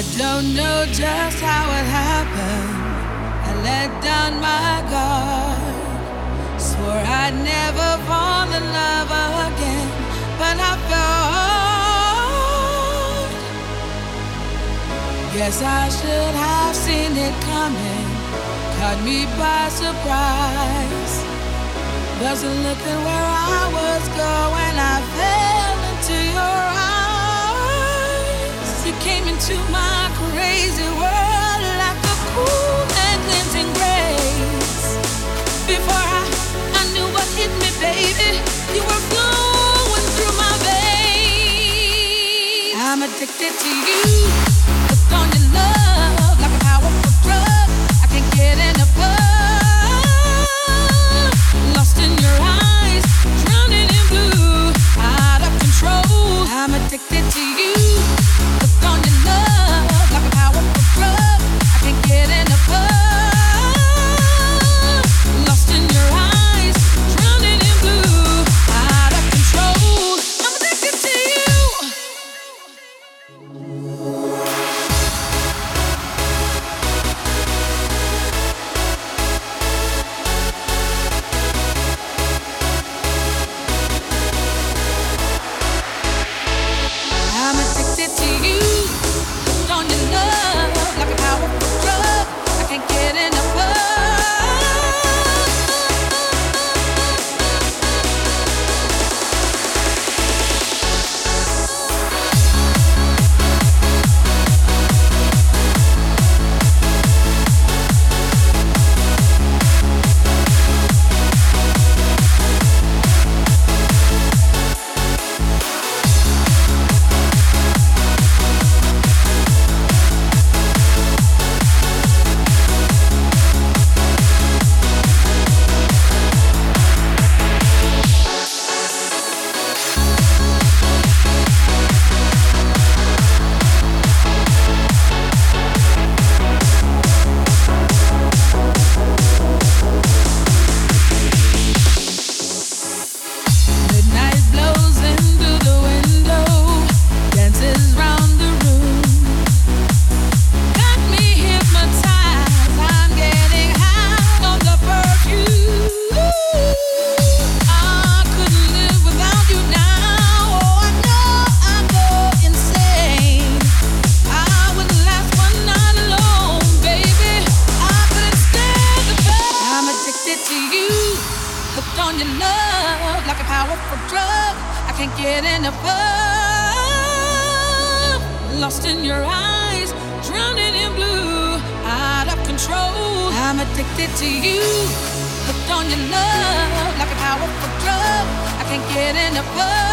I don't know just how it happened. I let down my guard. Swore I'd never fall in love again, but I fell. Guess I should have seen it coming. Caught me by surprise. Wasn't looking where I was going. I fell into your eyes. You came into my crazy world like a cool and cleansing grace. Before I knew what hit me, baby, you were flowing through my veins. I'm addicted to you, hooked on your love like a powerful drug. I can't get enough of. Lost in your eyes, drowning in blue, out of control. I'm addicted to you, hooked on your love like a powerful drug. I can't get enough of. Lost in your eyes, drowning in blue, out of control. I'm addicted to you. I'm addicted to you, hooked on your love like a powerful drug. I can't get enough of. Midnight blows into the window, dances round the room. Got me hypnotized, I'm getting high on the perfume. I couldn't live without you now. Oh, I know I go insane. I wouldn't last one night alone, baby. I couldn't stand the pain. I'm addicted to you, hooked on your love like a powerful drug. I can't get enough of. Lost in your eyes, drowning in blue, out of control. I'm addicted to you, hooked on your love like a powerful drug. I can't get enough of.